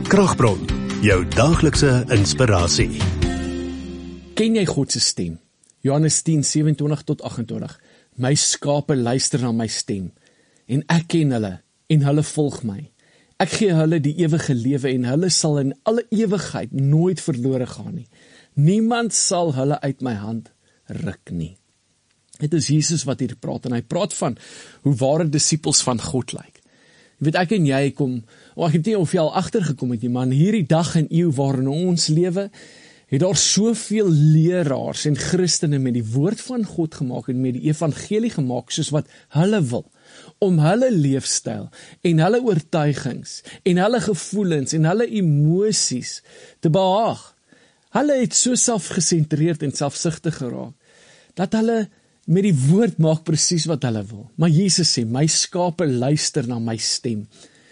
Kragbron, jou daaglikse inspirasie. Ken jy God se stem? Johannes 10:27 tot 28. My skape luister na my stem, en ek ken hulle, en hulle volg my. Ek gee hulle die ewige lewe, en hulle sal in alle ewigheid nooit verlore gaan nie. Niemand sal hulle uit my hand ruk nie. Dit is Jesus wat hier praat, en hy praat van hoe ware disippels van God lyk. Jy weet, ek en jy kom, ek weet nie of jy al agtergekom het nie, maar in hierdie dag en eeu waarin ons lewe, het daar soveel leraars en Christene met die woord van God gemaak en met die evangelie gemaak, soos wat hulle wil, om hulle leefstyl en hulle oortuigings en hulle gevoelens en hulle emosies te behaag. Hulle het so selfgesentreerd en selfsugtig geraak, dat hulle met die woord maak presies wat hulle wil. Maar Jesus sê, my skape luister na my stem.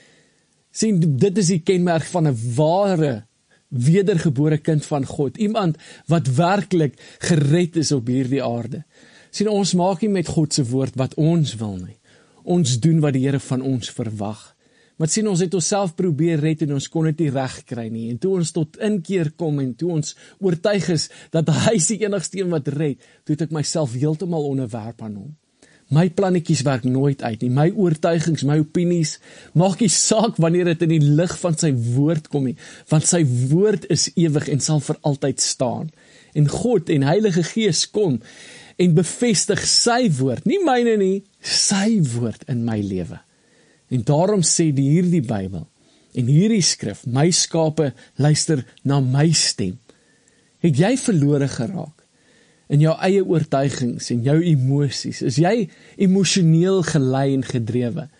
Sien, dit is die kenmerk van 'n ware, wedergebore kind van God. Iemand wat werklik gered is op hierdie aarde. Sien, ons maak nie met God se woord wat ons wil nie. Ons doen wat die Here van ons verwag. Maar sien, ons het onsself probeer red en ons kon dit nie reg kry nie. En toe ons tot inkeer kom en toe ons oortuig is dat hy is die enigste een wat red, toe het ek myself heeltemal onderwerp aan hom. My plannetjies werk nooit uit nie. My oortuigings, my opinies, maak nie saak wanneer dit in die lig van sy woord kom nie, want sy woord is ewig en sal vir altyd staan. En God en Heilige Gees kom en bevestig sy woord, nie myne nie, sy woord in my lewe. En daarom sê hierdie Bybel en hierdie skrif, my skape luister na my stem. Het jy verlore geraak in jou eie oortuigings en jou emosies? Is jy emosioneel gelei en gedrewe?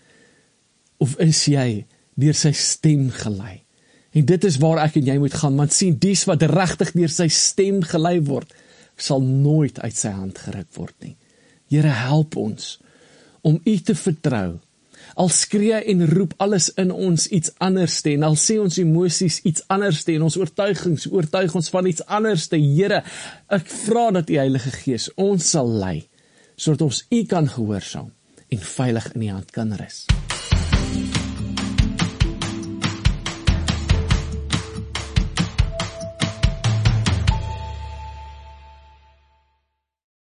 Of is jy deur sy stem gelei? En dit is waar ek en jy moet gaan, want sien, dies wat regtig deur sy stem gelei word, sal nooit uit sy hand geruk word nie. Here, help ons om U te vertrou. Al skree en roep alles in ons iets anders te, en al sê ons emosies iets anders te, en ons oortuigings oortuig ons van iets anders te. Here, ek vra dat U Heilige Gees ons sal lei, sodat ons U kan gehoorsaam en veilig in U hand kan rus.